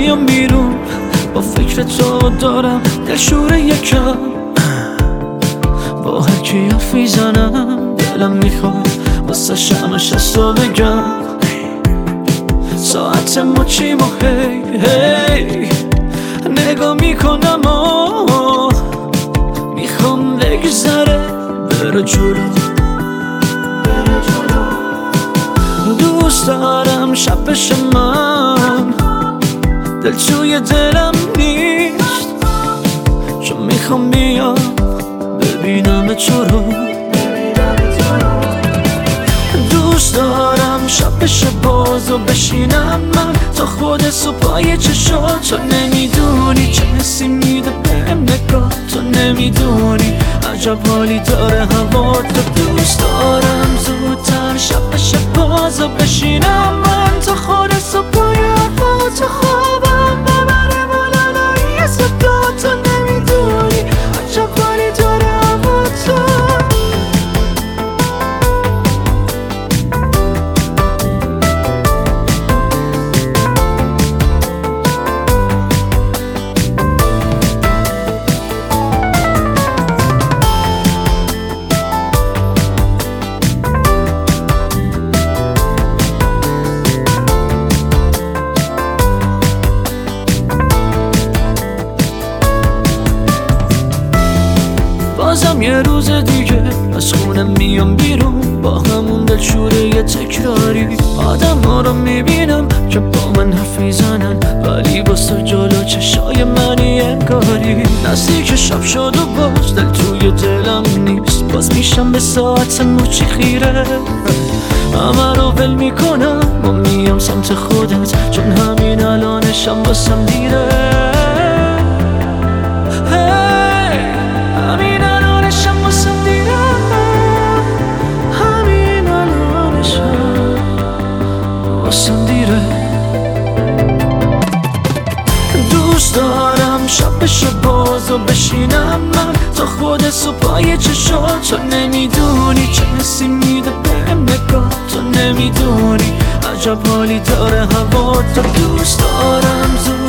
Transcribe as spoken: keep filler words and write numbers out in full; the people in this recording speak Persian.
میام بیرون با فکر تو دارم دلشور یکم، با هر کی حرف میزنم دلم میخواد واسه شمش از تو بگم ساعت مچیم و هی هی نگاه میکنم و میخوام بگذره بره جلو. دوست دارم شب بشه من دل توی دلم نیست، چون میخوام بیام ببینم تو رو. دوست دارم شب بشه باز و بشینم من تا خود صبح پای چشات. تو نمیدونی چه حسی میده بهم نگاه، تو نمیدونی عجب حالی داره هوا. تو دوست دارم زودتر شب بشه باز و بشینم من تا خود صبح پای هوا. تو خوابم ببره بالالایی صدا، تو نمیدونی عجب حالی داره هوا. تو بازم یه روز دیگه از خونه میام بیرون با همون دلشوره یه تکراری. آدم ها رو میبینم که با من حرف میزنن ولی واسه جلو چشای منی انگاری. نزدیک شب شد و باز دل توی دلم نیست، باز میشم به ساعت مچی خیره. همه رو ول میکنم و میام سمت خودت، چون همین الانشم واسم دیره. دوست دارم شب بشه باز و بشینم من تا خود صبح پای چشات. تو نمیدونی چه حسی میده بهم نگاه، تو نمیدونی عجب حالی داره هوا. تو دوست دارم زود